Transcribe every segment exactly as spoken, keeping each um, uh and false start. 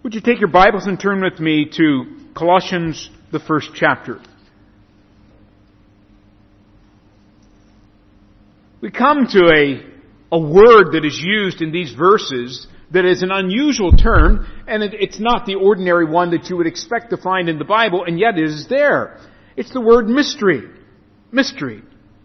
Would you take your Bibles and turn with me to Colossians, the first chapter. We come to a, a word that is used in these verses that is an unusual term, and it, it's not the ordinary one that you would expect to find in the Bible, and yet it is there. It's the word mystery. Mystery.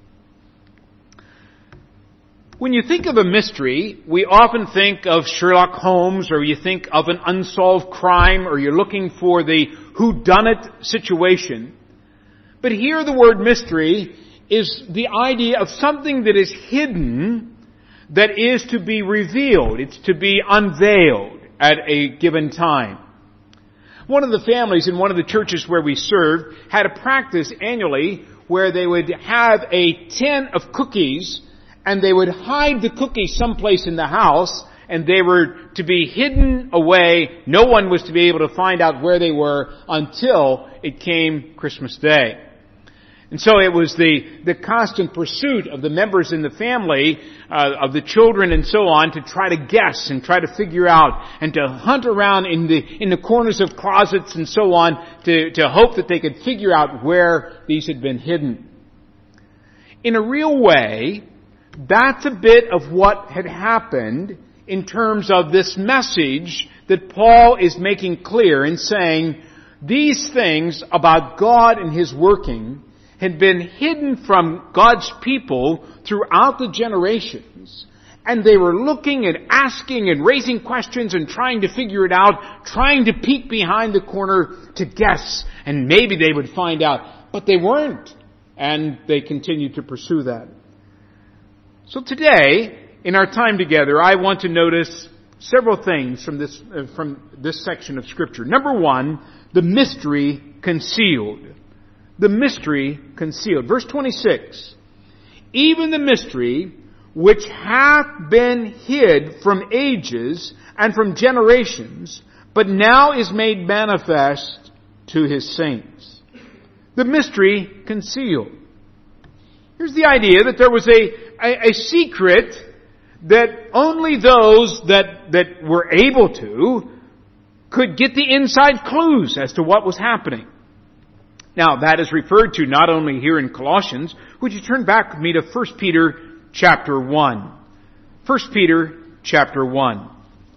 When you think of a mystery, we often think of Sherlock Holmes, or you think of an unsolved crime, or you're looking for the whodunit situation. But here the word mystery is the idea of something that is hidden, that is to be revealed. It's to be unveiled at a given time. One of the families in one of the churches where we served had a practice annually where they would have a tin of cookies, and they would hide the cookies someplace in the house, and they were to be hidden away. No one was to be able to find out where they were until it came Christmas Day. And so it was the, the constant pursuit of the members in the family, uh, of the children and so on, to try to guess and try to figure out and to hunt around in the, in the corners of closets and so on to, to hope that they could figure out where these had been hidden. In a real way, that's a bit of what had happened in terms of this message that Paul is making clear in saying these things about God and His working had been hidden from God's people throughout the generations. And they were looking and asking and raising questions and trying to figure it out, trying to peek behind the corner to guess, and maybe they would find out. But they weren't. And they continued to pursue that. So today, in our time together, I want to notice several things from this, uh, from this section of Scripture. Number one, the mystery concealed. The mystery concealed. Verse twenty-six. Even the mystery which hath been hid from ages and from generations, but now is made manifest to His saints. The mystery concealed. Here's the idea that there was a A, a secret that only those that, that were able to could get the inside clues as to what was happening. Now, that is referred to not only here in Colossians. Would you turn back with me to First Peter chapter one? First Peter chapter one.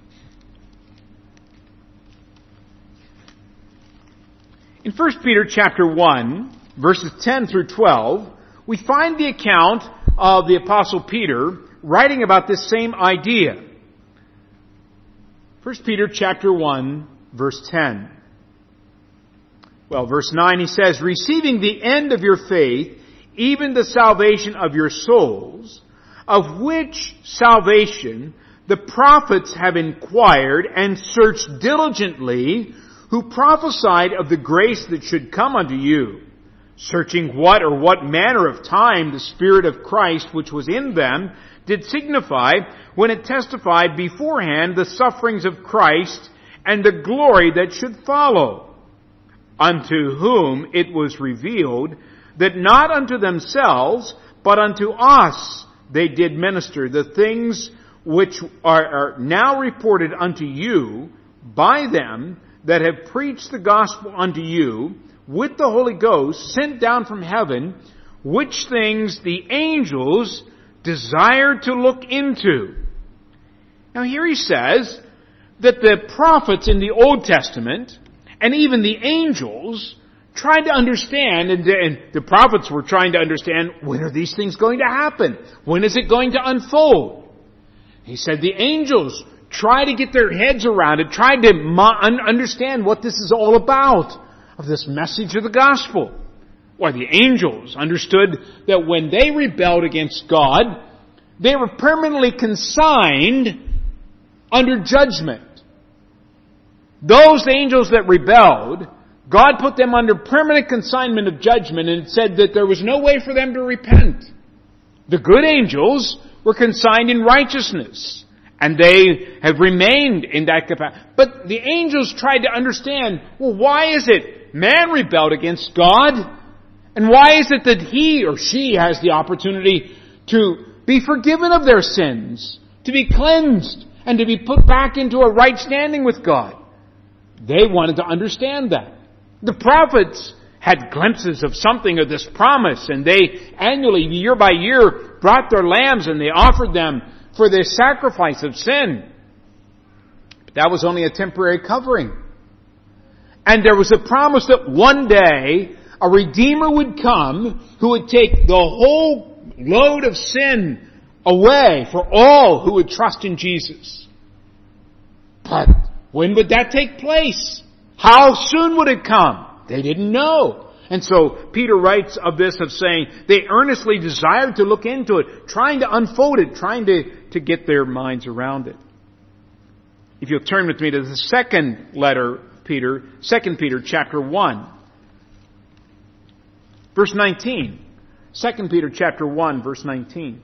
In First Peter chapter one, verses ten through twelve, we find the account of the Apostle Peter writing about this same idea. First Peter chapter one, verse ten. Well, verse nine, he says, receiving the end of your faith, even the salvation of your souls, of which salvation the prophets have inquired and searched diligently, who prophesied of the grace that should come unto you, searching what or what manner of time the Spirit of Christ which was in them did signify when it testified beforehand the sufferings of Christ and the glory that should follow, unto whom it was revealed that not unto themselves but unto us they did minister the things which are, are now reported unto you by them that have preached the gospel unto you with the Holy Ghost sent down from heaven, which things the angels desired to look into. Now here he says that the prophets in the Old Testament and even the angels tried to understand, and the, and the prophets were trying to understand, when are these things going to happen? When is it going to unfold? He said the angels try to get their heads around it, tried to mo- understand what this is all about, of this message of the gospel. Why, the angels understood that when they rebelled against God, they were permanently consigned under judgment. Those angels that rebelled, God put them under permanent consignment of judgment, and it said that there was no way for them to repent. The good angels were consigned in righteousness, and they have remained in that capacity. But the angels tried to understand, well, why is it man rebelled against God? And why is it that he or she has the opportunity to be forgiven of their sins, to be cleansed, and to be put back into a right standing with God? They wanted to understand that. The prophets had glimpses of something of this promise, and they annually, year by year, brought their lambs and they offered them for the sacrifice of sin. But that was only a temporary covering. And there was a promise that one day a Redeemer would come who would take the whole load of sin away for all who would trust in Jesus. But when would that take place? How soon would it come? They didn't know. And so Peter writes of this, of saying they earnestly desired to look into it, trying to unfold it, trying to, to get their minds around it. If you'll turn with me to the second letter of Peter, Second Peter chapter one, verse nineteen. Second Peter chapter one, verse nineteen.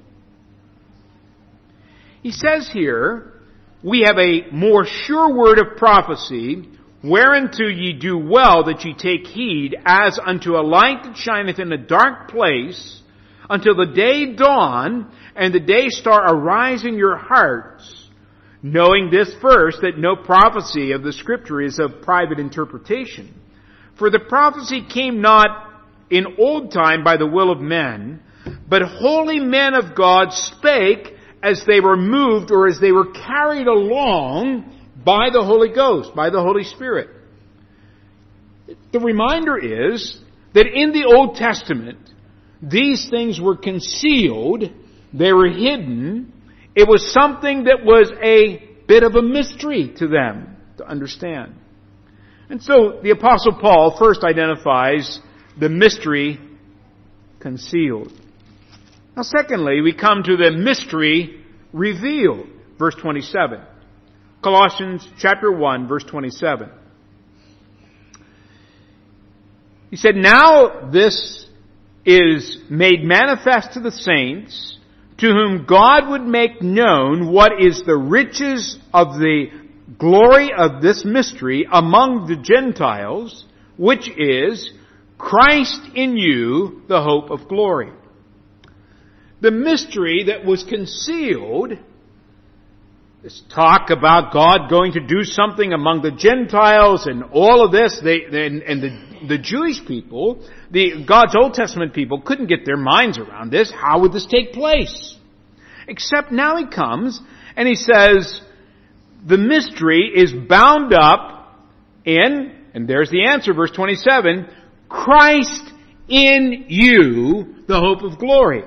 He says here, we have a more sure word of prophecy, whereunto ye do well that ye take heed, as unto a light that shineth in a dark place, until the day dawn, and the day star arise in your hearts, knowing this first, that no prophecy of the Scripture is of private interpretation. For the prophecy came not in old time by the will of men, but holy men of God spake as they were moved, or as they were carried along by the Holy Ghost, by the Holy Spirit. The reminder is that in the Old Testament, these things were concealed, they were hidden. It was something that was a bit of a mystery to them to understand. And so the Apostle Paul first identifies the mystery concealed. Now secondly, we come to the mystery revealed. Verse twenty-seven. Colossians chapter one, verse twenty-seven. He said, now this is made manifest to the saints, to whom God would make known what is the riches of the glory of this mystery among the Gentiles, which is Christ in you, the hope of glory. The mystery that was concealed, this talk about God going to do something among the Gentiles and all of this, they, and, and the, the Jewish people, the God's Old Testament people couldn't get their minds around this. How would this take place? Except now he comes and he says, the mystery is bound up in, and there's the answer, verse twenty-seven, Christ in you, the hope of glory.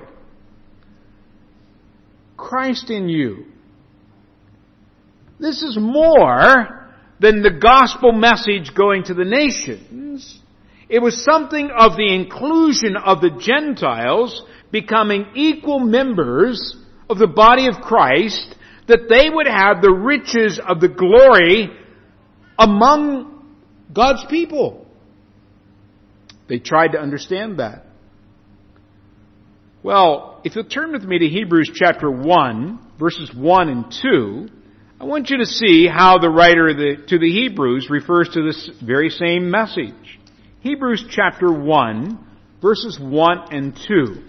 Christ in you. This is more than the gospel message going to the nations. It was something of the inclusion of the Gentiles becoming equal members of the body of Christ, that they would have the riches of the glory among God's people. They tried to understand that. Well, if you'll turn with me to Hebrews chapter one, verses one and two, I want you to see how the writer of the, to the Hebrews refers to this very same message. Hebrews chapter one, verses one and two.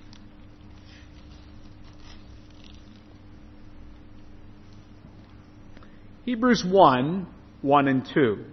Hebrews one, one and two.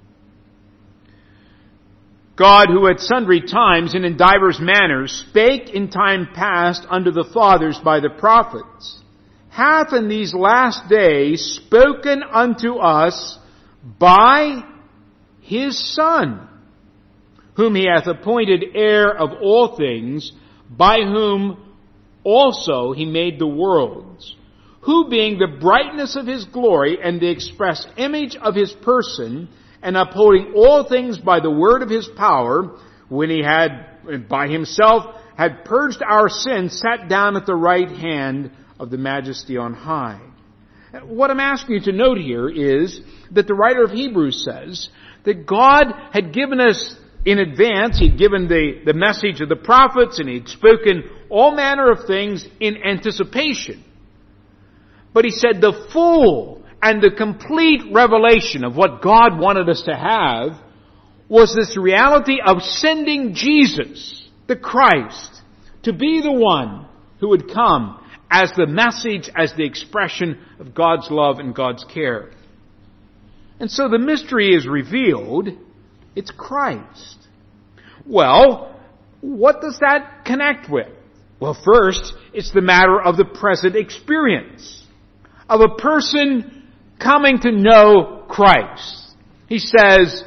God, who at sundry times and in divers manners spake in time past unto the fathers by the prophets, hath in these last days spoken unto us by His Son, whom He hath appointed heir of all things, by whom also He made the worlds, who being the brightness of His glory and the express image of His person, and upholding all things by the word of His power, when He had by Himself had purged our sins, sat down at the right hand of the Majesty on high. What I'm asking you to note here is that the writer of Hebrews says that God had given us in advance, He'd given the, the message of the prophets, and He'd spoken all manner of things in anticipation. But He said the full and the complete revelation of what God wanted us to have was this reality of sending Jesus, the Christ, to be the one who would come as the message, as the expression of God's love and God's care. And so the mystery is revealed. It's Christ. Well, what does that connect with? Well, first, it's the matter of the present experience of a person coming to know Christ. He says,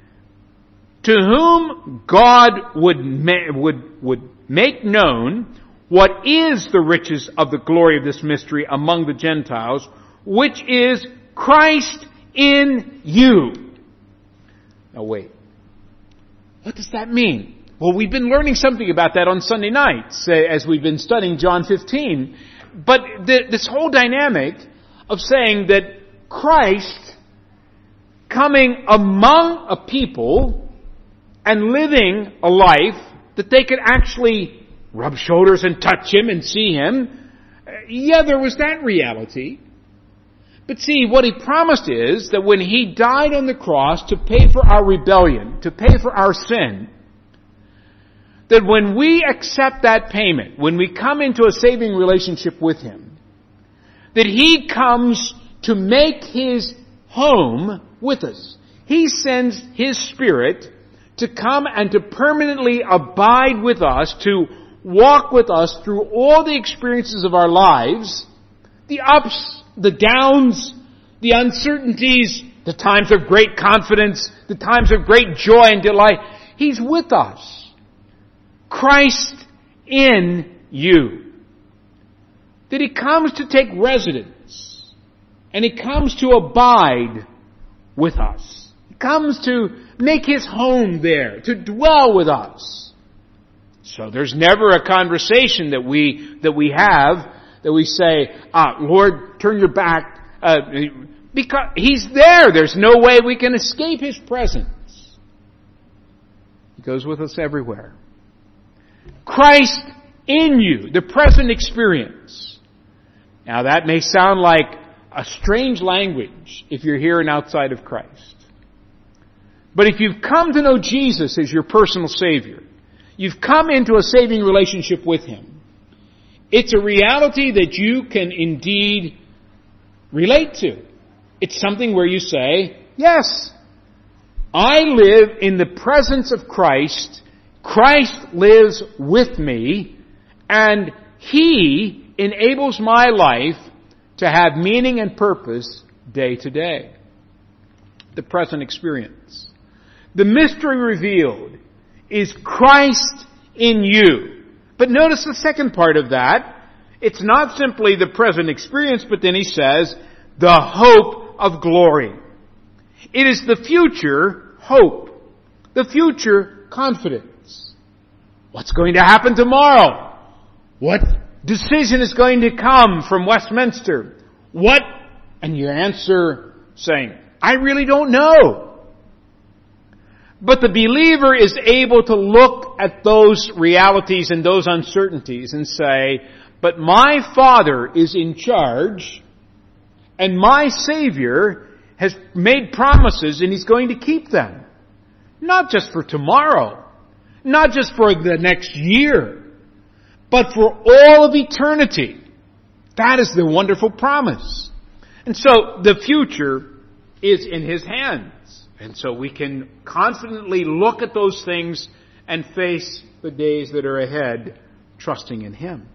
to whom God would ma- would would make known what is the riches of the glory of this mystery among the Gentiles, which is Christ in you. Now wait. What does that mean? Well, we've been learning something about that on Sunday nights as we've been studying John fifteen. But the, this whole dynamic of saying that Christ coming among a people and living a life that they could actually rub shoulders and touch Him and see Him. Yeah, there was that reality. But see, what He promised is that when He died on the cross to pay for our rebellion, to pay for our sin, that when we accept that payment, when we come into a saving relationship with Him, that He comes to make His home with us. He sends His Spirit to come and to permanently abide with us, to walk with us through all the experiences of our lives, the ups, the downs, the uncertainties, the times of great confidence, the times of great joy and delight. He's with us. Christ in you. That He comes to take residence, and He comes to abide with us. He comes to make His home there, to dwell with us. So there's never a conversation that we that we have that we say, ah, Lord, turn your back, uh, because He's there. There's no way we can escape His presence. He goes with us everywhere. Christ in you, the present experience. Now that may sound like a strange language if you're here and outside of Christ. But if you've come to know Jesus as your personal Savior, you've come into a saving relationship with Him, it's a reality that you can indeed relate to. It's something where you say, yes, I live in the presence of Christ. Christ lives with me, and He enables my life to have meaning and purpose day to day. The present experience. The mystery revealed is Christ in you. But notice the second part of that. It's not simply the present experience, but then he says, the hope of glory. It is the future hope. The future confidence. What's going to happen tomorrow? What decision is going to come from Westminster? What? And you answer saying, I really don't know. But the believer is able to look at those realities and those uncertainties and say, but my Father is in charge, and my Savior has made promises, and He's going to keep them. Not just for tomorrow, not just for the next year, but for all of eternity. That is the wonderful promise. And so the future is in His hands. And so we can confidently look at those things and face the days that are ahead, trusting in Him.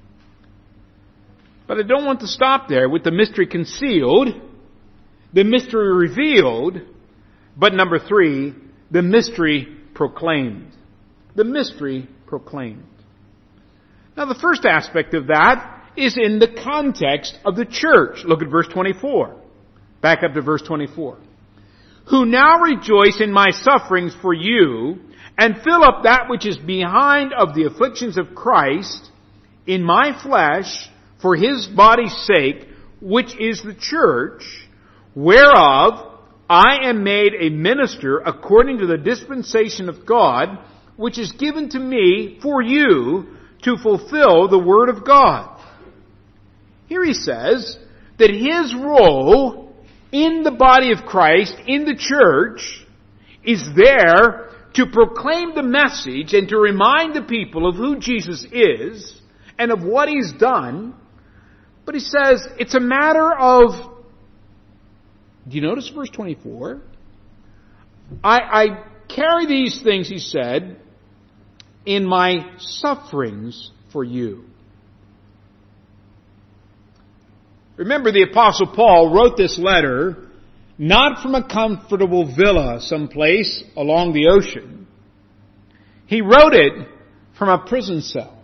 But I don't want to stop there with the mystery concealed, the mystery revealed, but number three, the mystery proclaimed. The mystery proclaimed. Now the first aspect of that is in the context of the church. Look at verse twenty-four. Back up to verse twenty-four. Who now rejoice in my sufferings for you, and fill up that which is behind of the afflictions of Christ in my flesh for His body's sake, which is the church, whereof I am made a minister according to the dispensation of God, which is given to me for you to fulfill the word of God. Here he says that his role in the body of Christ, in the church, is there to proclaim the message and to remind the people of who Jesus is and of what He's done. But he says it's a matter of Do you notice verse twenty-four? I, I carry these things, he said, in my sufferings for you. Remember, the Apostle Paul wrote this letter not from a comfortable villa someplace along the ocean. He wrote it from a prison cell.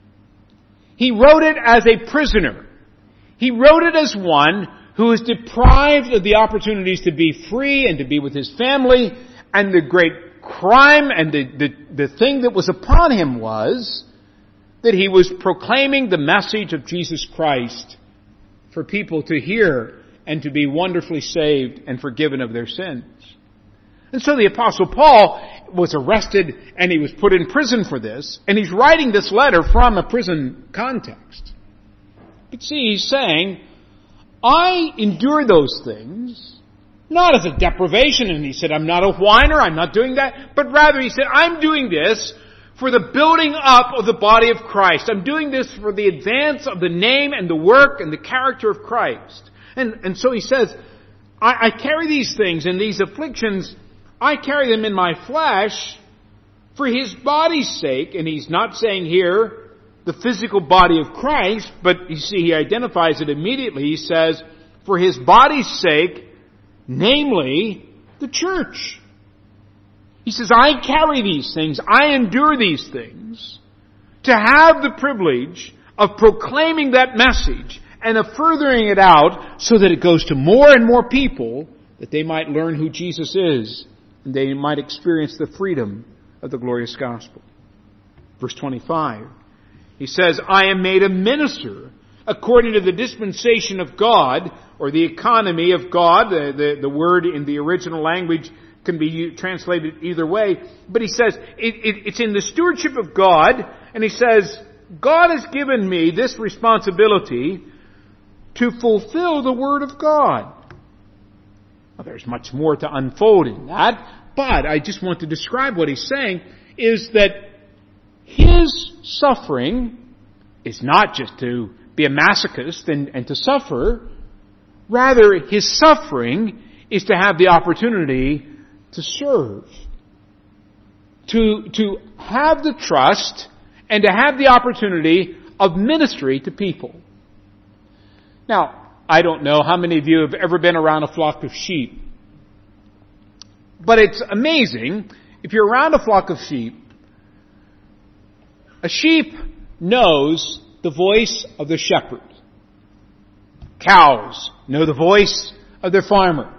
He wrote it as a prisoner. He wrote it as one who is deprived of the opportunities to be free and to be with his family. And the great crime and the, the, the thing that was upon him was that he was proclaiming the message of Jesus Christ for people to hear and to be wonderfully saved and forgiven of their sins. And so the Apostle Paul was arrested and he was put in prison for this, and he's writing this letter from a prison context. But see, he's saying, I endure those things, not as a deprivation, and he said, I'm not a whiner, I'm not doing that, but rather he said, I'm doing this for the building up of the body of Christ. I'm doing this for the advance of the name and the work and the character of Christ. And, and so he says, I, I carry these things and these afflictions, I carry them in my flesh for His body's sake. And he's not saying here the physical body of Christ, but you see he identifies it immediately. He says, for His body's sake, namely the church. He says, I carry these things, I endure these things to have the privilege of proclaiming that message and of furthering it out so that it goes to more and more people, that they might learn who Jesus is and they might experience the freedom of the glorious gospel. Verse twenty-five, he says, I am made a minister according to the dispensation of God, or the economy of God. The, the, the word in the original language can be translated either way. But he says, it, it, it's in the stewardship of God, and he says, God has given me this responsibility to fulfill the Word of God. Well, there's much more to unfold in that, but I just want to describe what he's saying, is that his suffering is not just to be a masochist and, and to suffer. Rather, his suffering is to have the opportunity to serve. To, to have the trust and to have the opportunity of ministry to people. Now, I don't know how many of you have ever been around a flock of sheep. But it's amazing, if you're around a flock of sheep, a sheep knows the voice of the shepherd. Cows know the voice of their farmer.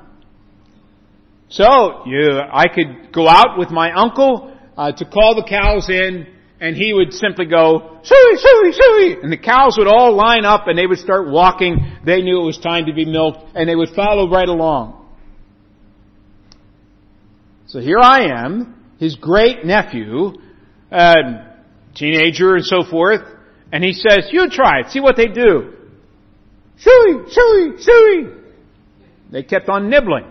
So, you, I could go out with my uncle uh, to call the cows in, and he would simply go, suey, suey, suey, and the cows would all line up and they would start walking. They knew it was time to be milked, and they would follow right along. So here I am, his great nephew, uh, teenager and so forth, and he says, you try it, see what they do. Suey, suey, suey. They kept on nibbling.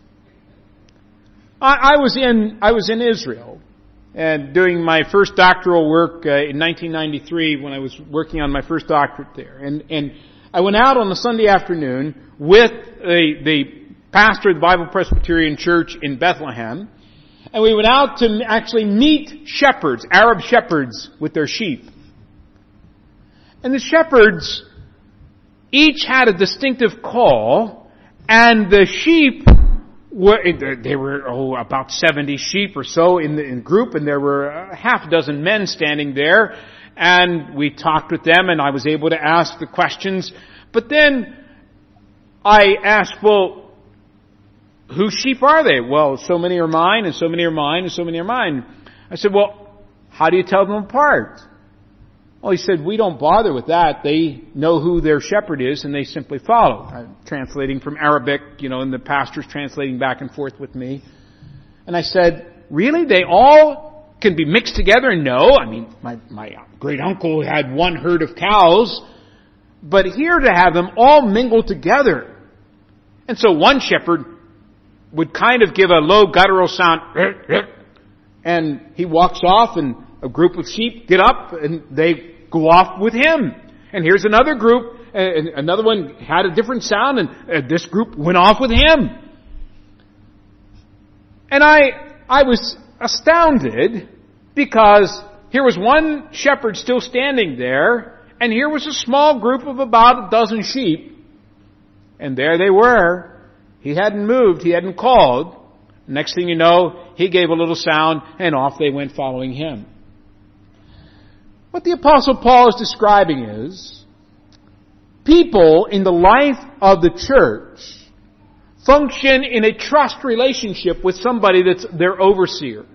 I, I was in, I was in Israel, and doing my first doctoral work uh, in nineteen ninety-three when I was working on my first doctorate there. And, and I went out on a Sunday afternoon with the, the pastor of the Bible Presbyterian Church in Bethlehem. And we went out to actually meet shepherds, Arab shepherds with their sheep. And the shepherds each had a distinctive call, and the sheep were, they were oh, about seventy sheep or so in the in group, and there were a half dozen men standing there, and we talked with them, and I was able to ask the questions. But then I asked, well, whose sheep are they? Well, so many are mine, and so many are mine, and so many are mine. I said, well, how do you tell them apart? Well, he said, we don't bother with that. They know who their shepherd is, and they simply follow. I'm translating from Arabic, you know, and the pastor's translating back and forth with me. And I said, really? They all can be mixed together? No. I mean, my, my great uncle had one herd of cows, but here to have them all mingled together. And so one shepherd would kind of give a low guttural sound, and he walks off, and a group of sheep get up, and they go off with him. And here's another group, and another one had a different sound, and this group went off with him. And I, I was astounded because here was one shepherd still standing there, and here was a small group of about a dozen sheep. And there they were. He hadn't moved. He hadn't called. Next thing you know, he gave a little sound, and off they went following him. What the Apostle Paul is describing is people in the life of the church function in a trust relationship with somebody that's their overseer.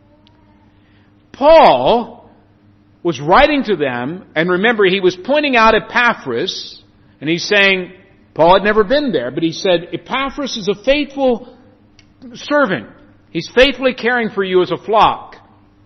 Paul was writing to them, and remember, he was pointing out Epaphras, and he's saying, Paul had never been there, but he said, Epaphras is a faithful servant. He's faithfully caring for you as a flock.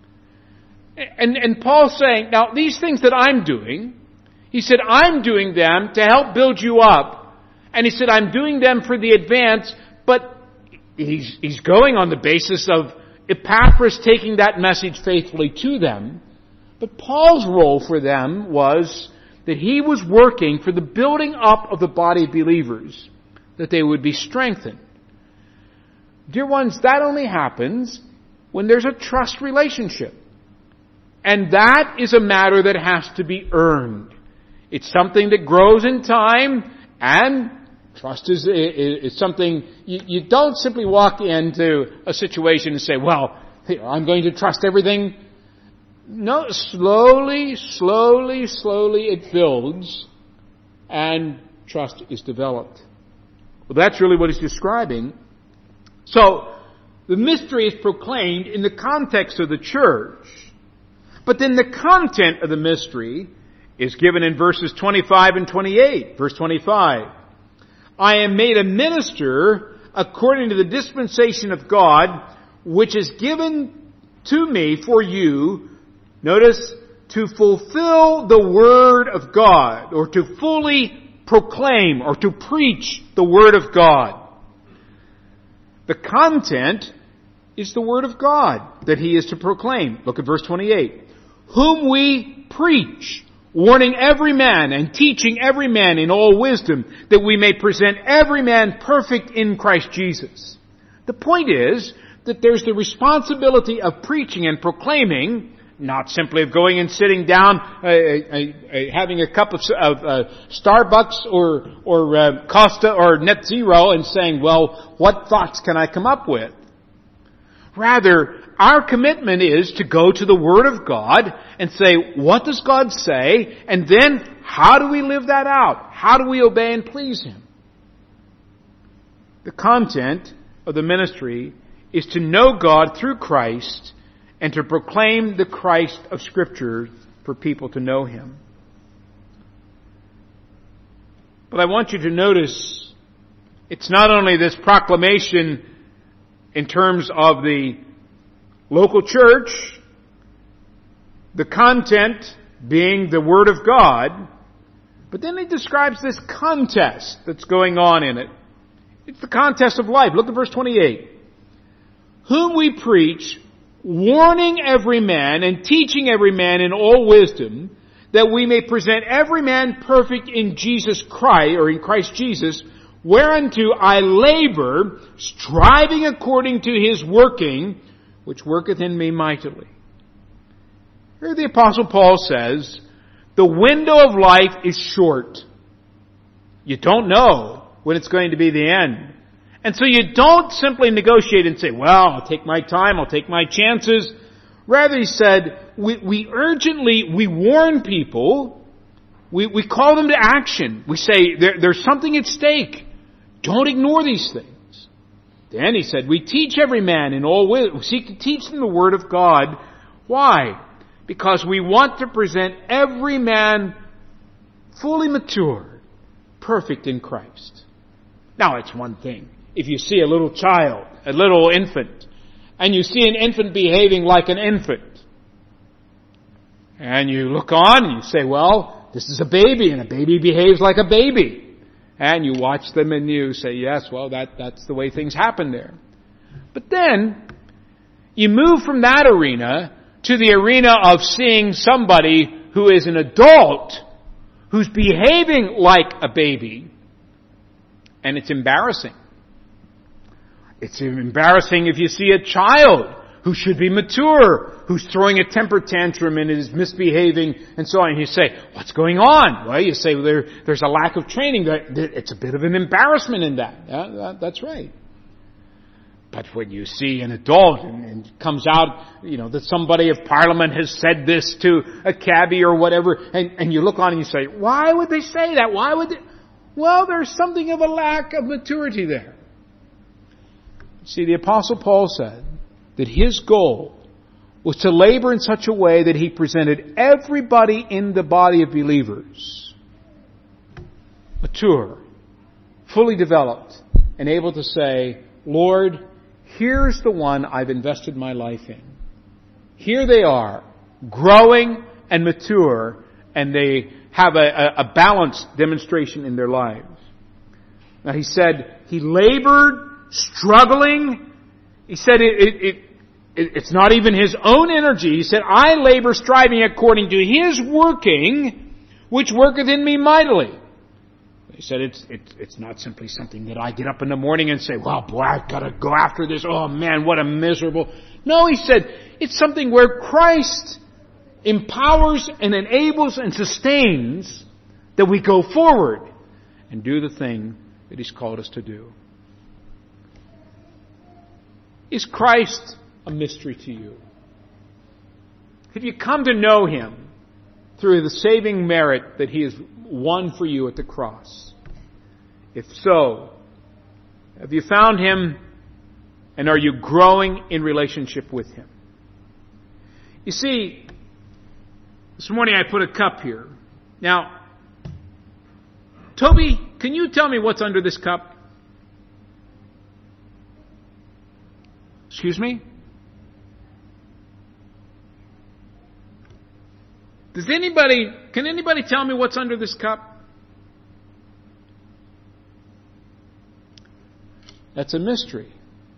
And, and Paul's saying, now these things that I'm doing, he said, I'm doing them to help build you up. And he said, I'm doing them for the advance, but he's, he's going on the basis of Epaphras taking that message faithfully to them. But Paul's role for them was that he was working for the building up of the body of believers, that they would be strengthened. Dear ones, that only happens when there's a trust relationship. And that is a matter that has to be earned. It's something that grows in time, and trust is, is, is something, you, you don't simply walk into a situation and say, well, I'm going to trust everything. No, slowly, slowly, slowly it builds, and trust is developed. Well, that's really what he's describing. So, the mystery is proclaimed in the context of the church, but then the content of the mystery is given in verses twenty-five and twenty-eight. Verse twenty-five. I am made a minister according to the dispensation of God, which is given to me for you, notice, to fulfill the word of God, or to fully proclaim, or to preach the word of God. The content is the word of God that he is to proclaim. Look at verse twenty-eight. Whom we preach, warning every man and teaching every man in all wisdom, that we may present every man perfect in Christ Jesus. The point is that there's the responsibility of preaching and proclaiming, not simply of going and sitting down, uh, uh, uh, having a cup of, of uh, Starbucks or or uh, Costa or Net Zero and saying, well, what thoughts can I come up with? Rather, our commitment is to go to the Word of God and say, what does God say? And then, how do we live that out? How do we obey and please Him? The content of the ministry is to know God through Christ and to proclaim the Christ of Scripture for people to know Him. But I want you to notice, it's not only this proclamation in terms of the local church, the content being the Word of God, but then he describes this contest that's going on in it. It's the contest of life. Look at verse twenty-eight. Whom we preach, warning every man and teaching every man in all wisdom, that we may present every man perfect in Jesus Christ, or in Christ Jesus, whereunto I labor, striving according to His working, which worketh in me mightily. Here the Apostle Paul says, the window of life is short. You don't know when it's going to be the end. And so you don't simply negotiate and say, well, I'll take my time, I'll take my chances. Rather, he said, we, we urgently, we warn people, we, we call them to action. We say, there, there's something at stake. Don't ignore these things. Then he said, we teach every man in all wisdom. We seek to teach them the Word of God. Why? Because we want to present every man fully mature, perfect in Christ. Now, it's one thing. If you see a little child, a little infant, and you see an infant behaving like an infant, and you look on and you say, well, this is a baby, and a baby behaves like a baby. And you watch them and you say, yes, well, that, that's the way things happen there. But then, you move from that arena to the arena of seeing somebody who is an adult, who's behaving like a baby, and it's embarrassing. It's embarrassing if you see a child who should be mature, who's throwing a temper tantrum and is misbehaving and so on. And you say, what's going on? Well, you say, well, there, there's a lack of training. It's a bit of an embarrassment in that. Yeah, that that's right. But when you see an adult and, and it comes out, you know, that somebody of Parliament has said this to a cabbie or whatever, and, and you look on and you say, why would they say that? Why would they? Well, there's something of a lack of maturity there. See, the Apostle Paul said that his goal was to labor in such a way that he presented everybody in the body of believers mature, fully developed, and able to say, Lord, here's the one I've invested my life in. Here they are, growing and mature, and they have a, a, a balanced demonstration in their lives. Now he said he labored, struggling. He said it, it, it, it, it's not even his own energy. He said, I labor striving according to his working, which worketh in me mightily. He said it's, it's, it's not simply something that I get up in the morning and say, well, boy, I've got to go after this. Oh man, what a miserable. No, he said, it's something where Christ empowers and enables and sustains that we go forward and do the thing that He's called us to do. Is Christ a mystery to you? Have you come to know Him through the saving merit that He has won for you at the cross? If so, have you found Him and are you growing in relationship with Him? You see, this morning I put a cup here. Now, Toby, can you tell me what's under this cup? Excuse me? Does anybody, can anybody tell me what's under this cup? That's a mystery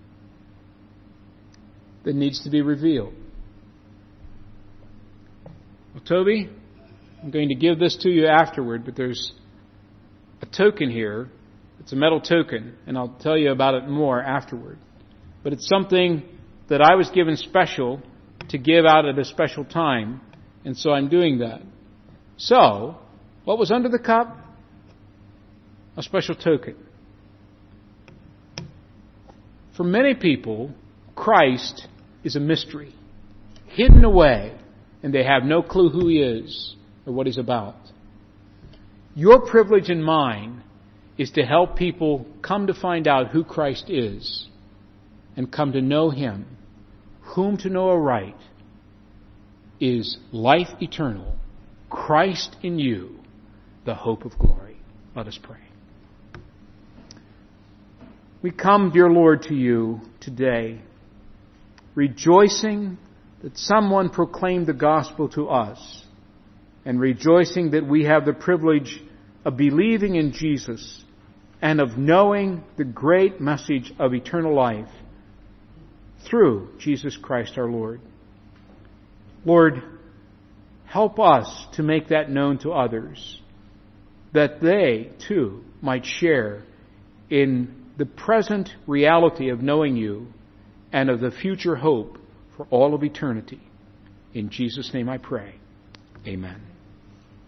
that needs to be revealed. Well, Toby, I'm going to give this to you afterward, but there's a token here. It's a metal token, and I'll tell you about it more afterward. But it's something that I was given special to give out at a special time, and so I'm doing that. So, what was under the cup? A special token. For many people, Christ is a mystery, hidden away, and they have no clue who He is or what He's about. Your privilege and mine is to help people come to find out who Christ is and come to know Him, whom to know aright is life eternal, Christ in you, the hope of glory. Let us pray. We come, dear Lord, to you today, rejoicing that someone proclaimed the gospel to us, and rejoicing that we have the privilege of believing in Jesus and of knowing the great message of eternal life through Jesus Christ our Lord. Lord, help us to make that known to others, that they too might share in the present reality of knowing you and of the future hope for all of eternity. In Jesus' name I pray. Amen.